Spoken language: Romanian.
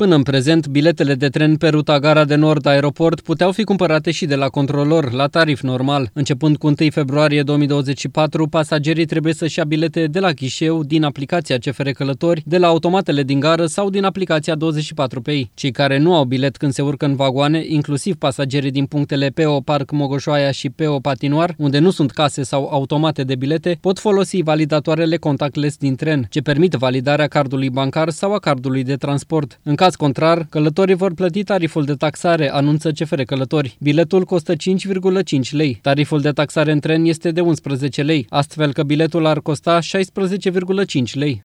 Până în prezent, biletele de tren pe ruta Gara de Nord Aeroport puteau fi cumpărate și de la controlor, la tarif normal. Începând cu 1 februarie 2024, pasagerii trebuie să-și ia bilete de la ghișeu, din aplicația CFR Călători, de la automatele din gară sau din aplicația 24Pay. Cei care nu au bilet când se urcă în vagoane, inclusiv pasagerii din punctele PO Parc Mogoșoaia și PO Patinoar, unde nu sunt case sau automate de bilete, pot folosi validatoarele contactless din tren, ce permit validarea cardului bancar sau a cardului de transport. În caz contrar, călătorii vor plăti tariful de taxare, anunță CFR Călători. Biletul costă 5,5 lei. Tariful de taxare în tren este de 11 lei, astfel că biletul ar costa 16,5 lei.